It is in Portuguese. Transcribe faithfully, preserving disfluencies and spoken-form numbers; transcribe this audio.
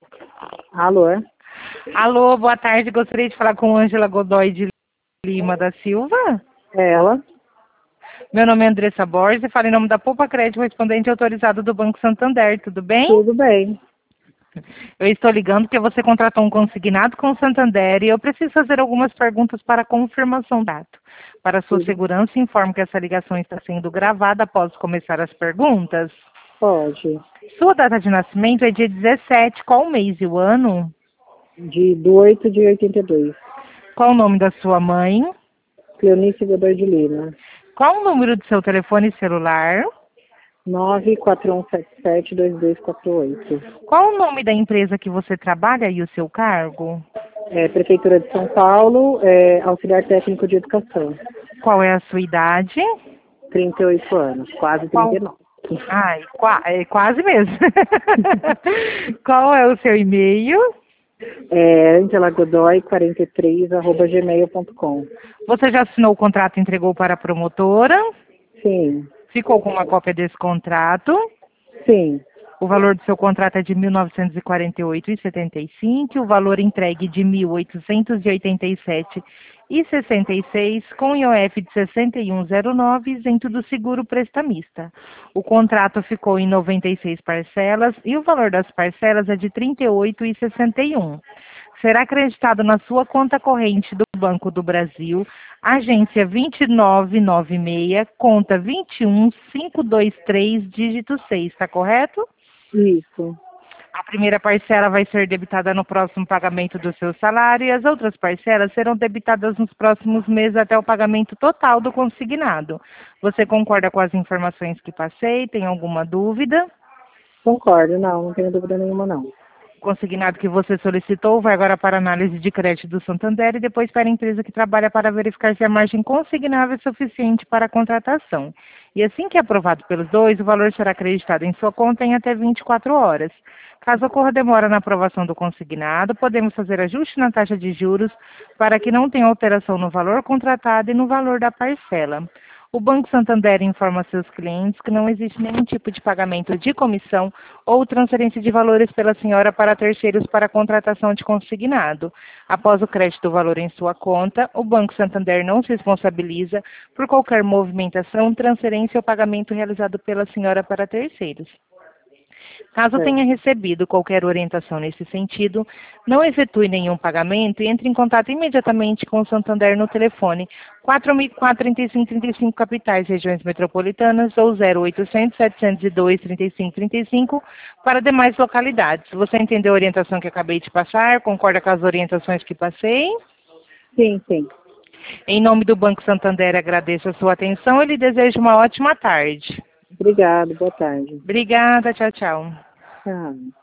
Alô? Alô, boa tarde. Gostaria de falar com Ângela Godoy de Lima da Silva. É ela? Meu nome é Andressa Borges e falo em nome da Poupa Crédito, respondente autorizado do Banco Santander. Tudo bem? Tudo bem. Eu estou ligando porque você contratou um consignado com o Santander e eu preciso fazer algumas perguntas para confirmação do ato. Para sua Tudo. segurança, informo que essa ligação está sendo gravada após começar as perguntas. Pode. Sua data de nascimento é dia dezessete. Qual o mês e o ano? De, do oito de oitenta e dois. Qual o nome da sua mãe? Cleonice Godoy de Lima. Qual o número do seu telefone celular? nove quatro um sete sete dois dois quatro oito. Qual o nome da empresa que você trabalha e o seu cargo? É, Prefeitura de São Paulo, é, auxiliar técnico de educação. Qual é a sua idade? trinta e oito anos, quase trinta Qual... e nove. Ai, qua... é quase mesmo. Qual é o seu e-mail? É Angela Godoy quarenta e três arroba gmail ponto com. Você já assinou o contrato e entregou para a promotora? Sim, Ficou com uma cópia desse contrato? sim, O valor do seu contrato é de mil novecentos e quarenta e oito reais e setenta e cinco centavos, o valor entregue de mil oitocentos e oitenta e sete reais e sessenta e seis centavos, com I O F de sessenta e um reais e nove centavos, isento do seguro prestamista. O contrato ficou em noventa e seis parcelas e o valor das parcelas é de trinta e oito reais e sessenta e um centavos. Será acreditado na sua conta corrente do Banco do Brasil, agência vinte e nove noventa e seis, conta vinte e um quinhentos e vinte e três, dígito seis, está correto? isso. A primeira parcela vai ser debitada no próximo pagamento do seu salário e as outras parcelas serão debitadas nos próximos meses até o pagamento total do consignado. Você concorda com as informações que passei? Tem alguma dúvida? Concordo, não, não tenho dúvida nenhuma, não. O consignado que você solicitou vai agora para análise de crédito do Santander e depois para a empresa que trabalha para verificar se a margem consignável é suficiente para a contratação. E assim que aprovado pelos dois, o valor será acreditado em sua conta em até vinte e quatro horas. Caso ocorra demora na aprovação do consignado, podemos fazer ajuste na taxa de juros para que não tenha alteração no valor contratado e no valor da parcela. O Banco Santander informa seus clientes que não existe nenhum tipo de pagamento de comissão ou transferência de valores pela senhora para terceiros para contratação de consignado. Após o crédito do valor em sua conta, o Banco Santander não se responsabiliza por qualquer movimentação, transferência ou pagamento realizado pela senhora para terceiros. Caso É. tenha recebido qualquer orientação nesse sentido, não efetue nenhum pagamento e entre em contato imediatamente com o Santander no telefone quatro mil quatrocentos e trinta e cinco, trinta e cinco capitais, regiões metropolitanas ou zero oitocentos, setecentos e dois, trinta e cinco, trinta e cinco para demais localidades. Você entendeu a orientação que acabei de passar? Concorda com as orientações que passei? Sim, sim. Em nome do Banco Santander, agradeço a sua atenção e lhe desejo uma ótima tarde. Obrigado, boa tarde. Obrigada, tchau, tchau. Tchau.